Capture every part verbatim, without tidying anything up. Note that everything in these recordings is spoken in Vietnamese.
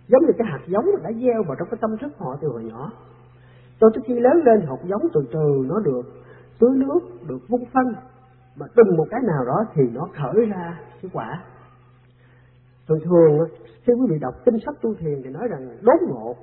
giống như cái hạt giống đã gieo vào trong cái tâm thức họ từ hồi nhỏ. Cho tới khi lớn lên, hạt giống từ từ nó được tưới nước, được vun phân, mà từng một cái nào đó thì nó khởi ra cái quả. Thường thường khi quý vị đọc kinh sách tu thiền thì nói rằng đốn ngộ,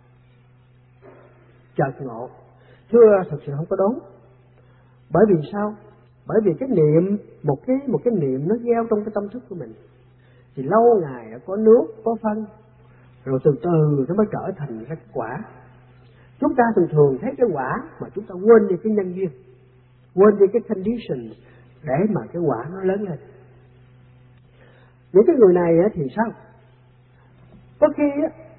chợt ngộ. Thưa, thật sự không có đốn. Bởi vì sao? Bởi vì cái niệm, một cái một cái niệm nó gieo trong cái tâm thức của mình, thì lâu ngày có nước, có phân, rồi từ từ nó mới trở thành ra cái quả. Chúng ta thường thường thấy cái quả mà chúng ta quên đi cái nhân duyên, quên đi cái condition để mà cái quả nó lớn lên. Những cái người này thì sao? Có khi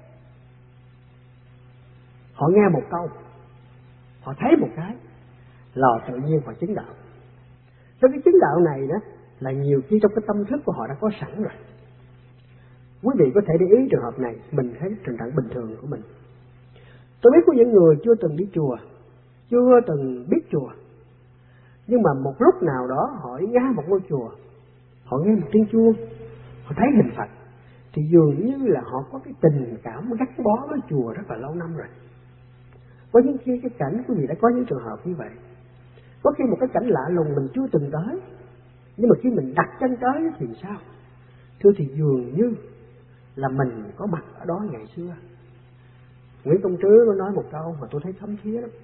họ nghe một câu, họ thấy một cái là tự nhiên họ chứng đạo. Cho cái chứng đạo này đó là nhiều khi trong cái tâm thức của họ đã có sẵn rồi. Quý vị có thể để ý trường hợp này, mình thấy trình trạng bình thường của mình. Tôi biết có những người chưa từng đi chùa, chưa từng biết chùa, nhưng mà một lúc nào đó họ nghe một ngôi chùa, họ nghe một tiếng chuông, họ thấy hình Phật, thì dường như là họ có cái tình cảm gắn bó với chùa rất là lâu năm rồi. Có những khi cái cảnh, quý vị đã có những trường hợp như vậy. Có khi một cái cảnh lạ lùng mình chưa từng tới, nhưng mà khi mình đặt chân tới thì sao? Thưa, thì dường như là mình có mặt ở đó ngày xưa. Nguyễn Công Trứ có nói một câu mà tôi thấy thấm thía lắm: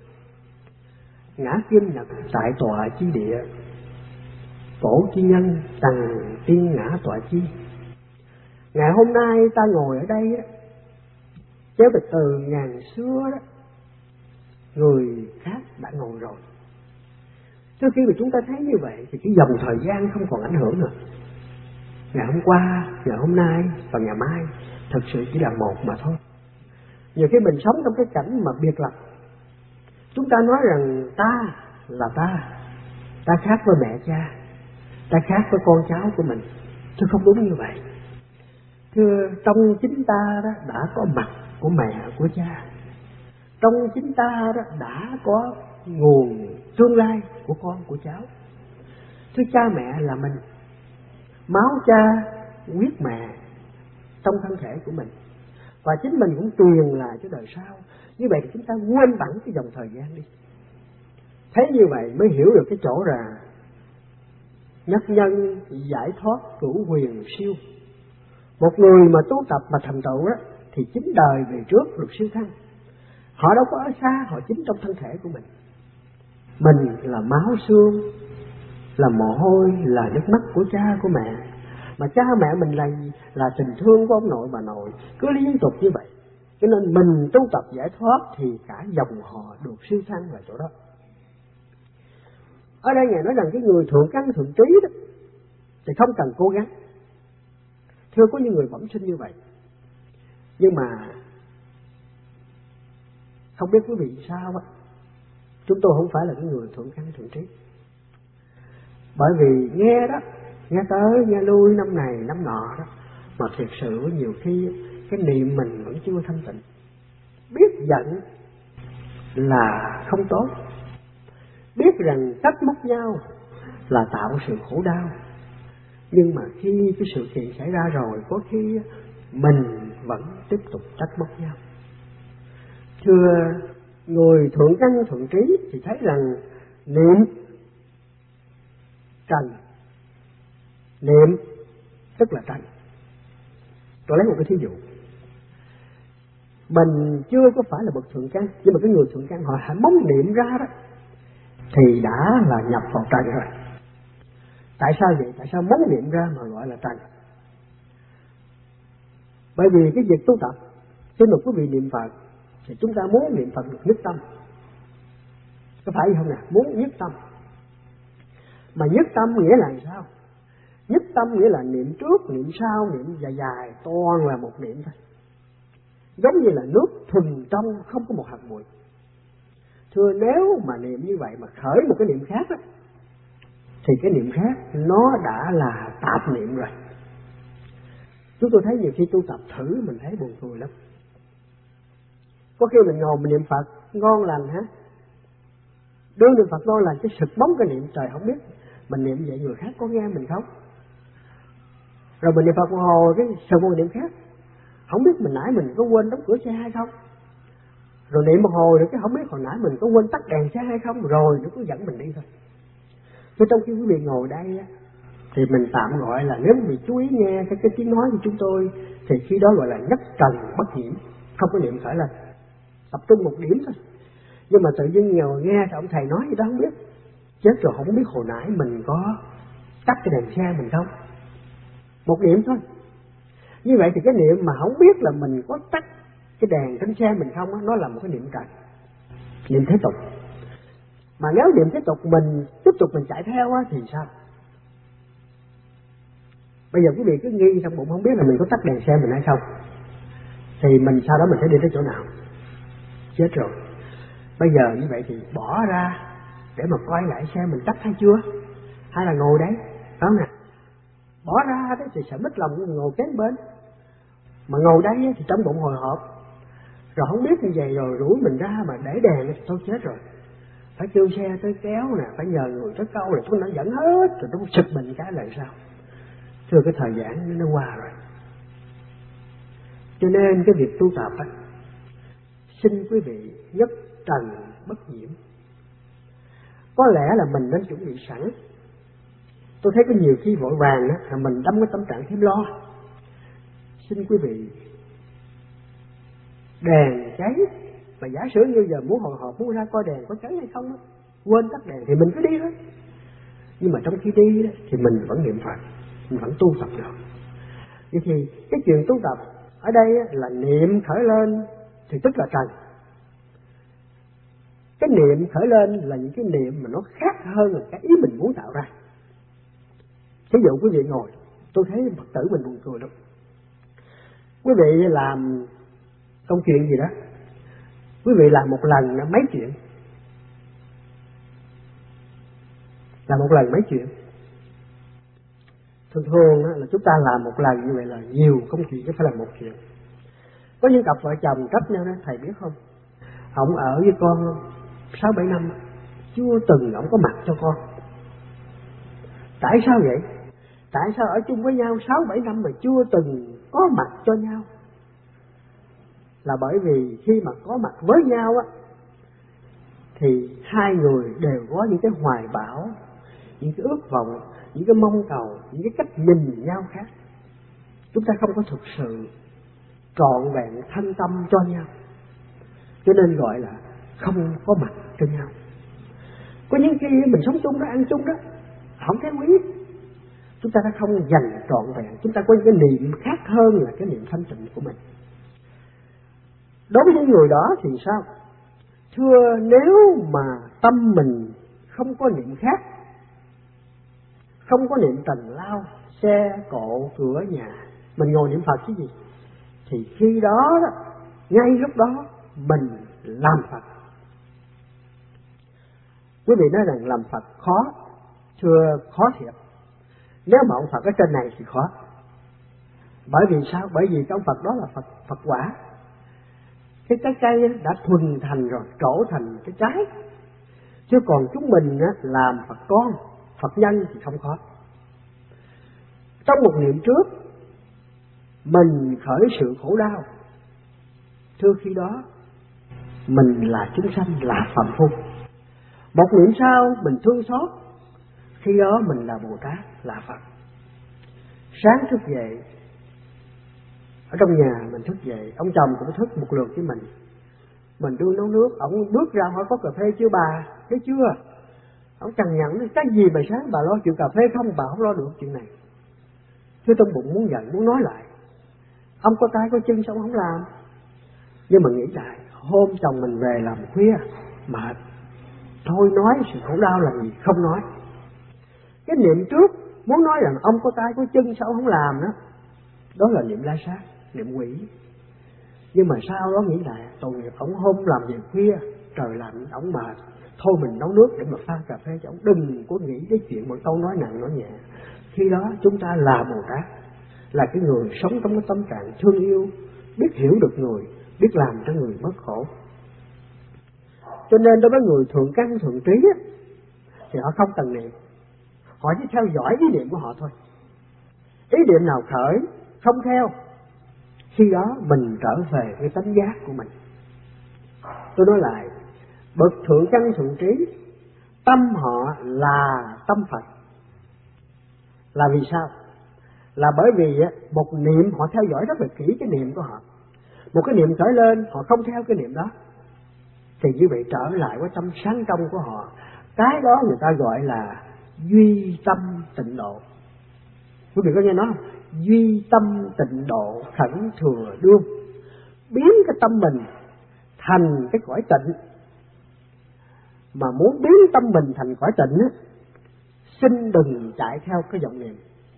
ngã kim nhật tại tọa chi địa, cổ chi nhân tầng tiên ngã tọa chi. Ngày hôm nay ta ngồi ở đây á, chéo từ từ ngàn xưa đó, người khác đã ngồi rồi. Trước khi mà chúng ta thấy như vậy thì cái dòng thời gian không còn ảnh hưởng nữa. Ngày hôm qua, ngày hôm nay và ngày mai thật sự chỉ là một mà thôi. Nhiều khi mình sống trong cái cảnh mà biệt lập, chúng ta nói rằng ta là ta, ta khác với mẹ cha, ta khác với con cháu của mình. Chứ không đúng như vậy. Thưa, trong chính ta đó đã có mặt của mẹ, của cha. Trong chính ta đó đã có nguồn tương lai của con, của cháu. Thưa, cha mẹ là mình, máu cha, huyết mẹ trong thân thể của mình, và chính mình cũng truyền lại cho đời sau. Như vậy thì chúng ta quên bẵng cái dòng thời gian đi. Thấy như vậy mới hiểu được cái chỗ là nhất nhân giải thoát cửu huyền siêu. Một người mà tu tập mà thành tựu đó thì chính đời về trước được siêu thăng. Họ đâu có ở xa, họ chính trong thân thể của mình. Mình là máu xương, là mồ hôi, là nước mắt của cha, của mẹ. Mà cha mẹ mình là là tình thương của ông nội bà nội, cứ liên tục như vậy. Cho nên mình tu tập giải thoát thì cả dòng họ được siêu thăng vào chỗ đó. Ở đây Ngài nói rằng cái người thượng căn thượng trí đó thì không cần cố gắng. Thưa, có những người bẩm sinh như vậy, nhưng mà không biết quý vị sao á, chúng tôi không phải là cái người thượng căn thượng trí. Bởi vì nghe đó, nghe tới nghe lui năm này năm nọ đó, mà thiệt sự nhiều khi cái niệm mình vẫn chưa thanh tịnh. Biết giận là không tốt, biết rằng trách móc nhau là tạo sự khổ đau, nhưng mà khi cái sự kiện xảy ra rồi, có khi mình vẫn tiếp tục trách móc nhau. Thưa, người thượng căn thượng trí thì thấy rằng niệm trần, niệm tức là trần. Tôi lấy một cái thí dụ, mình chưa có phải là bậc thượng căn, nhưng mà cái người thượng căn họ hãy muốn niệm ra đó thì đã là nhập vào trần rồi. Tại sao vậy? Tại sao muốn niệm ra mà gọi là trần? Bởi vì cái việc tu tập, khi một quý vị niệm Phật thì chúng ta muốn niệm Phật được nhất tâm, có phải không nào? Muốn nhất tâm. Mà nhất tâm nghĩa là sao? Nhất tâm nghĩa là niệm trước, niệm sau, niệm dài dài, toàn là một niệm thôi. Giống như là nước thuần trong, không có một hạt bụi. Thưa, nếu mà niệm như vậy mà khởi một cái niệm khác á, thì cái niệm khác nó đã là tạp niệm rồi. Chúng tôi thấy nhiều khi tu tập thử mình thấy buồn cười lắm. Có khi mình ngồi mình niệm Phật ngon lành hả? Đưa niệm Phật ngon lành, cái sực bóng cái niệm trời không biết. Mình niệm vậy người khác có nghe mình không? Rồi mình niệm Phật một hồi cái sực một niệm khác. không biết mình nãy mình có quên đóng cửa xe hay không, rồi niệm một hồi rồi cái không biết hồi nãy mình có quên tắt đèn xe hay không, rồi nó cứ dẫn mình đi thôi. Chứ trong khi quý vị ngồi đây á, thì mình tạm gọi là nếu quý vị chú ý nghe cái, cái tiếng nói của chúng tôi thì khi đó gọi là nhất trần bất nhiễm, không có niệm khởi lên, tập trung một điểm thôi. Nhưng mà tự nhiên ngồi nghe thì ông thầy nói gì đó không biết, chết rồi không biết hồi nãy mình có tắt cái đèn xe mình không, một niệm thôi. Như vậy thì cái niệm mà không biết là mình có tắt cái đèn trên xe mình không á, nó là một cái niệm trần, niệm thế tục. Mà nếu niệm thế tục mình tiếp tục mình chạy theo á thì sao? Bây giờ quý vị cứ nghi trong bụng không biết là mình có tắt đèn xe mình hay không, thì mình sau đó mình sẽ đi tới chỗ nào? Chết rồi. Bây giờ như vậy thì bỏ ra để mà coi lại xe mình tắt hay chưa, hay là ngồi đấy, phải không nè? Bỏ ra đấy thì sợ mất lòng ngồi kế bên, mà ngồi đây thì trong bụng hồi hộp, rồi không biết như vậy rồi rủi mình ra mà để đèn thì thôi chết rồi. Phải kêu xe tới kéo nè, phải nhờ người tới câu, rồi tôi nó dẫn hết, rồi nó sực mình cái lại sao? Thưa cái thời gian nó qua rồi. Cho nên cái việc tu tập á, xin quý vị nhất trần bất nhiễm. Có lẽ là mình nên chuẩn bị sẵn. Tôi thấy có nhiều khi vội vàng á, mình đâm cái tâm trạng thêm lo. Xin quý vị, đèn cháy, mà giả sử như giờ muốn hồi hộp muốn ra coi đèn có cháy hay không á, quên tắt đèn thì mình cứ đi thôi. Nhưng mà trong khi đi đó, thì mình vẫn niệm Phật, mình vẫn tu tập được. Vậy thì cái chuyện tu tập ở đây là niệm khởi lên thì tức là trần. Cái niệm khởi lên là những cái niệm mà nó khác hơn là cái ý mình muốn tạo ra. Ví dụ quý vị ngồi, tôi thấy Phật tử mình buồn cười lắm. Quý vị làm công chuyện gì đó, quý vị làm một lần là mấy chuyện, làm một lần mấy chuyện. Thường thường là chúng ta làm một lần như vậy là nhiều công chuyện, chứ phải là một chuyện. Có những cặp vợ chồng trách nhau đó, thầy biết không, ông ở với con sáu bảy năm chưa từng ông có mặt cho con. Tại sao vậy? Tại sao ở chung với nhau sáu bảy năm mà chưa từng có mặt cho nhau? Là bởi vì khi mà có mặt với nhau á, thì hai người đều có những cái hoài bão, những cái ước vọng, những cái mong cầu, những cái cách nhìn nhau khác. Chúng ta không có thực sự trọn vẹn thân tâm cho nhau, cho nên gọi là không có mặt cho nhau. Có những khi mình sống chung đó, ăn chung đó, không thấy quý, chúng ta đã không dành trọn vẹn, chúng ta có những cái niệm khác hơn là cái niệm thanh tịnh của mình. Đối với những người đó thì sao? Thưa, nếu mà tâm mình không có niệm khác, không có niệm trần lao, xe, cộ, cửa, nhà, mình ngồi niệm Phật chứ gì, thì khi đó, ngay lúc đó mình làm Phật. Quý vị nói rằng làm Phật khó, thưa khó thiệt. Nếu mà ông Phật ở trên này thì khó. Bởi vì sao? Bởi vì cái ông Phật đó là Phật, Phật quả. Cái trái cây đã thuần thành rồi, trổ thành cái trái. Chứ còn chúng mình làm Phật con, Phật nhân thì không khó. Trong một niệm trước, mình khởi sự khổ đau, thưa khi đó mình là chúng sanh, là phàm phu. Một niệm sau mình thương xót, khi đó mình là Bồ Tát, là Phật. Sáng thức dậy, ở trong nhà mình thức dậy, ông chồng cũng thức một lượt với mình. Mình đưa nấu nước, ông bước ra hỏi có cà phê chưa bà? Thấy chưa? Ông chẳng nhận cái gì mà sáng bà lo chuyện cà phê không, bà không lo được chuyện này. Chứ trong bụng muốn giận, muốn nói lại. Ông có tay có chân sao không làm? Nhưng mà nghĩ lại, hôm chồng mình về làm khuya, mệt, thôi nói sự khổ đau làm gì, không nói. Cái niệm trước muốn nói rằng ông có tay có chân sao không làm đó, đó là niệm la sát, niệm quỷ. Nhưng mà sau đó nghĩ lại, tội nghiệp ông hôm làm việc khuya, trời lạnh, ông mệt, thôi mình nấu nước để mà pha cà phê cho ông, đừng có nghĩ cái chuyện một câu nói nặng nói nhẹ. Khi đó chúng ta là Bồ Tát, là cái người sống trong cái tâm trạng thương yêu, biết hiểu được người, biết làm cho người mất khổ. Cho nên đối với người thượng căn thượng trí á, thì họ không cần niệm, họ chỉ theo dõi ý niệm của họ thôi. Ý niệm nào khởi không theo, khi đó mình trở về với tánh giác của mình. Tôi nói lại, bậc thượng căn thượng trí, tâm họ là tâm Phật. Là vì sao? Là bởi vì một niệm họ theo dõi rất là kỹ cái niệm của họ. Một cái niệm khởi lên, họ không theo cái niệm đó, thì như vậy trở lại với tâm sáng trong của họ. Cái đó người ta gọi là duy tâm tịnh độ. Quý vị có nghe nói không? Duy tâm tịnh độ khẩn thừa đương. Biến cái tâm mình thành cái cõi tịnh. Mà muốn biến tâm mình thành cõi tịnh á, xin đừng chạy theo cái vọng niệm.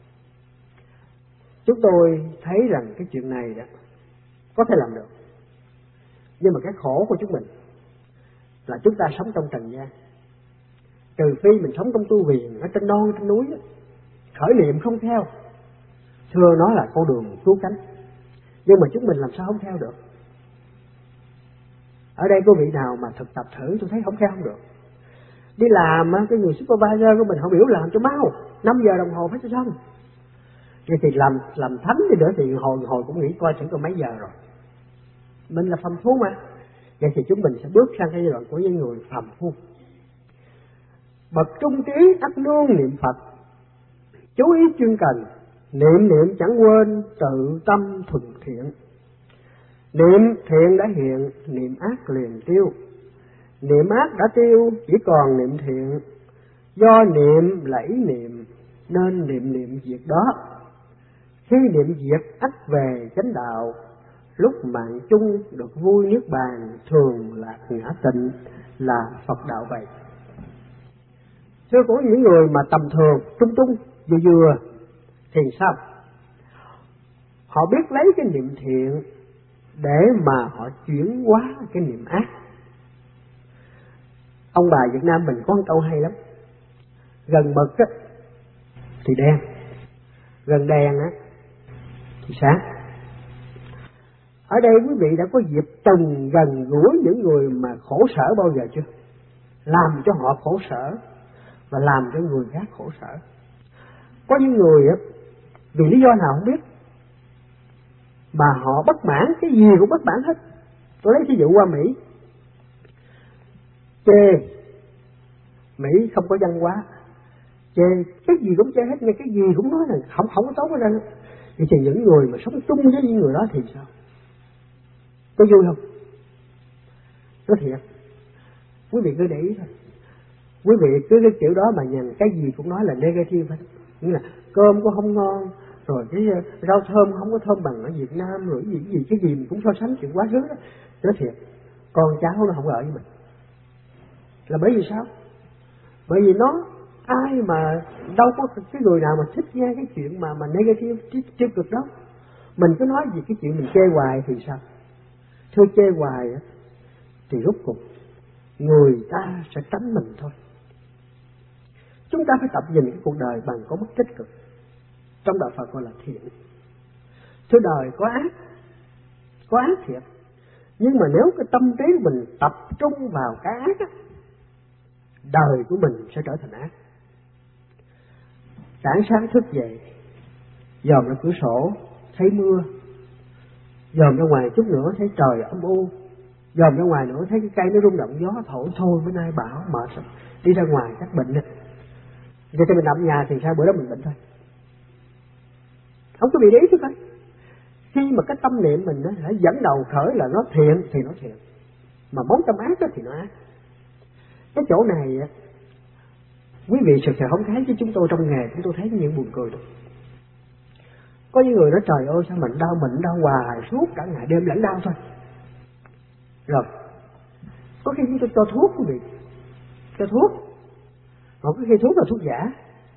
Chúng tôi thấy rằng cái chuyện này đó có thể làm được. Nhưng mà cái khổ của chúng mình là chúng ta sống trong trần gian. Trừ phi mình sống trong tu viện ở trên non trên núi đó, khởi niệm không theo, thưa nó là con đường cứu cánh. Nhưng mà chúng mình làm sao không theo được? Ở đây có vị nào mà thực tập thử, tôi thấy không theo không được. Đi làm cái người supervisor của mình không biểu làm cho mau, năm giờ đồng hồ phải cho xong. Vậy thì làm làm thánh thì nữa thì hồi hồi cũng nghĩ coi chẳng còn mấy giờ rồi. Mình là phàm phu mà. Vậy thì chúng mình sẽ bước sang cái giai đoạn của những người phàm phu. Bậc trung trí ắt luôn niệm Phật, chú ý chuyên cần, niệm niệm chẳng quên tự tâm thuần thiện. Niệm thiện đã hiện, niệm ác liền tiêu. Niệm ác đã tiêu, chỉ còn niệm thiện. Do niệm lẫy niệm, nên niệm niệm việc đó. Khi niệm việc ắt về chánh đạo, lúc mạng chung được vui niết bàn, thường lạc ngã tịnh là Phật đạo vậy. Thưa có những người mà tầm thường, trung trung, vừa vừa thì sao? Họ biết lấy cái niệm thiện để mà họ chuyển hóa cái niệm ác. Ông bà Việt Nam mình có một câu hay lắm: gần mực á thì đen, gần đèn á thì sáng. Ở đây quý vị đã có dịp từng gần gũi những người mà khổ sở bao giờ chưa? Làm cho họ khổ sở và làm cho người khác khổ sở. Có những người á, vì lý do nào không biết mà họ bất mãn, cái gì cũng bất mãn hết. Tôi lấy ví dụ qua Mỹ, chê Mỹ không có văn hóa, chê cái gì cũng chê hết, nghe cái gì cũng nói là không không có tốt ở đây. Vậy thì những người mà sống chung với những người đó thì sao? Có vui không? Nói thiệt, quý vị cứ để ý thôi. Quý vị cứ cái kiểu đó mà nhìn cái gì cũng nói là negative hết. Nghĩa là cơm cũng không ngon, rồi cái rau thơm không có thơm bằng ở Việt Nam, rồi cái gì, cái gì, cái gì mình cũng so sánh chuyện quá khứ đó. Nói thiệt, con cháu nó không ở với mình. Là bởi vì sao? Bởi vì nó, ai mà đâu có cái người nào mà thích nghe cái chuyện mà mà negative, tiêu cực đó. Mình cứ nói gì cái chuyện mình chê hoài thì sao? Thưa, chê hoài thì rốt cuộc người ta sẽ tránh mình thôi. Chúng ta phải tập nhìn cái cuộc đời bằng có mức tích cực. Trong đạo Phật gọi là thiện. Thưa, đời có ác, có ác thiệt. Nhưng mà nếu cái tâm trí của mình tập trung vào cái ác á, đời của mình sẽ trở thành ác. Sáng sáng thức dậy, dòm ra cửa sổ thấy mưa, dòm ra ngoài chút nữa thấy trời âm u, dòm ra ngoài nữa thấy cái cây nó rung động, gió thổi, thôi bữa nay bão mệt rồi, đi ra ngoài chắc bệnh rồi. Vậy thì mình nằm nhà thì sao? Bữa đó mình bệnh thôi. Không có bị để ý chứ phải. Khi mà cái tâm niệm mình nó hãy dẫn đầu khởi là nó thiện thì nó thiện, mà bóng tâm ác thì nó ác. Cái chỗ này quý vị thực sự không thấy, chứ chúng tôi trong nghề chúng tôi thấy những buồn cười đó. Có những người nói trời ơi sao mình đau, mình đau hoài suốt cả ngày đêm lẫn đau thôi. Rồi có khi chúng tôi cho thuốc quý vị, cho thuốc, còn có khi thuốc là thuốc giả,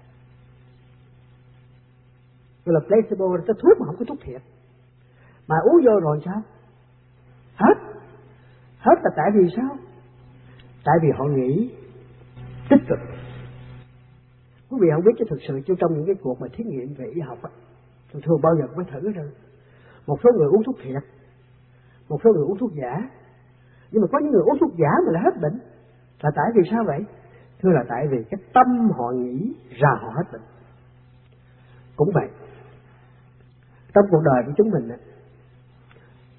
gọi là placebo, cho thuốc mà không có thuốc thiệt. Mà uống vô rồi sao? Hết. Hết là tại vì sao? Tại vì họ nghĩ tích cực. Quý vị không biết chứ thực sự trong những cái cuộc mà thí nghiệm về y học á, thường thường bao giờ cũng phải thử rồi. Một số người uống thuốc thiệt, một số người uống thuốc giả. Nhưng mà có những người uống thuốc giả mà lại hết bệnh. Là tại vì sao vậy? Thưa là tại vì cái tâm họ nghĩ ra họ hết bệnh. Cũng vậy, trong cuộc đời của chúng mình á,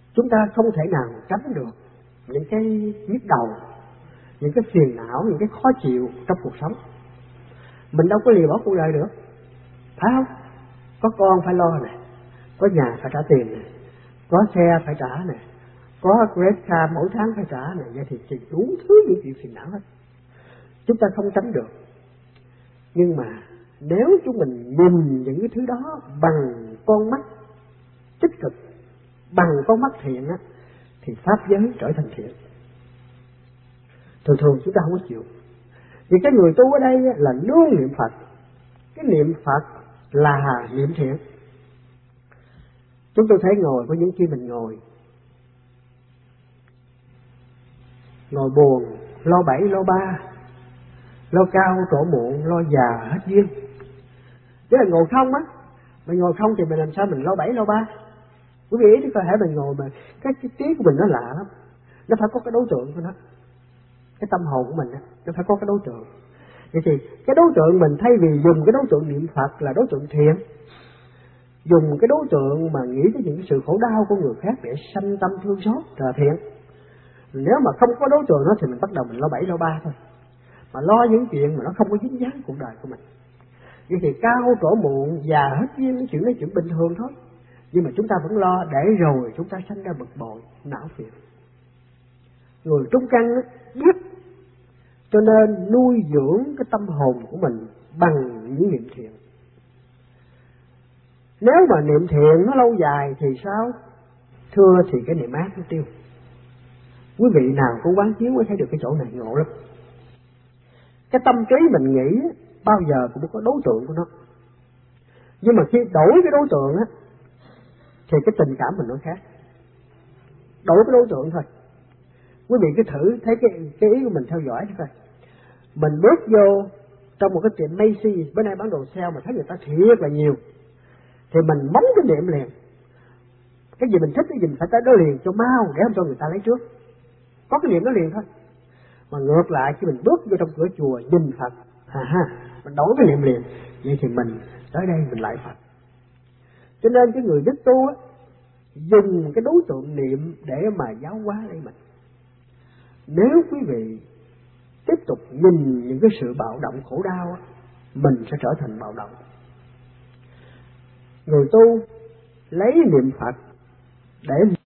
chúng ta không thể nào tránh được những cái nhức đầu, những cái phiền não, những cái khó chịu trong cuộc sống. Mình đâu có lìa bỏ cuộc đời được, phải không? Có con phải lo nè, có nhà phải trả tiền nè, có xe phải trả nè, có credit card mỗi tháng phải trả nè, vậy thì chỉ đủ thứ những chuyện phiền não hết. Chúng ta không tránh được. Nhưng mà nếu chúng mình nhìn những cái thứ đó bằng con mắt tích cực, bằng con mắt thiện á, thì pháp giới trở thành thiện. Thường thường chúng ta không có chịu. Vì cái người tu ở đây là luôn niệm Phật. Cái niệm Phật là niệm thiện. Chúng tôi thấy ngồi có những khi mình ngồi ngồi buồn, lo bảy lo ba, lo cao trổ muộn, lo già hết duyên. Tức là ngồi không á, mình ngồi không thì mình làm sao mình lo bảy lo ba. Quý vị ý thì có thể mình ngồi mà cái, cái trí của mình nó lạ lắm, nó phải có cái đối tượng của nó. Cái tâm hồn của mình á, nó phải có cái đối tượng. Vậy thì cái đối tượng mình thay vì dùng cái đối tượng niệm Phật là đối tượng thiện, dùng cái đối tượng mà nghĩ tới những cái sự khổ đau của người khác để sanh tâm thương xót là thiện. Nếu mà không có đối tượng đó thì mình bắt đầu mình lo bảy lo ba thôi, mà lo những chuyện mà nó không có dính dáng cuộc đời của mình. Vậy thì cao trổ muộn, già hết duyên, những chuyện đó chuyện bình thường thôi. Nhưng mà chúng ta vẫn lo, để rồi chúng ta sanh ra bực bội, não phiền. Người trung căn biết, cho nên nuôi dưỡng cái tâm hồn của mình bằng những niệm thiện. Nếu mà niệm thiện nó lâu dài thì sao? Thưa thì cái niệm ác nó tiêu. Quý vị nào có quán chiếu mới thấy được cái chỗ này ngộ lắm. Cái tâm trí mình nghĩ bao giờ cũng có đối tượng của nó. Nhưng mà khi đổi cái đối tượng á, thì cái tình cảm mình nó khác. Đổi cái đối tượng thôi. Quý vị cứ thử thấy cái, cái ý của mình theo dõi thôi. Mình bước vô trong một cái tiệm Macy, bữa nay bán đồ sale mà thấy người ta thiệt là nhiều, thì mình bấm cái niệm liền. Cái gì mình thích cái gì mình phải tới đó liền cho mau, để không cho người ta lấy trước. Có cái niệm đó liền thôi. Mà ngược lại khi mình bước vô trong cửa chùa nhìn Phật, à ha, mình đổi cái niệm liền. Vậy thì mình tới đây mình lại Phật. Cho nên cái người đức tu á, dùng cái đối tượng niệm để mà giáo hóa lấy mình. Nếu quý vị tiếp tục nhìn những cái sự bạo động khổ đau á, mình sẽ trở thành bạo động. Người tu lấy niệm Phật để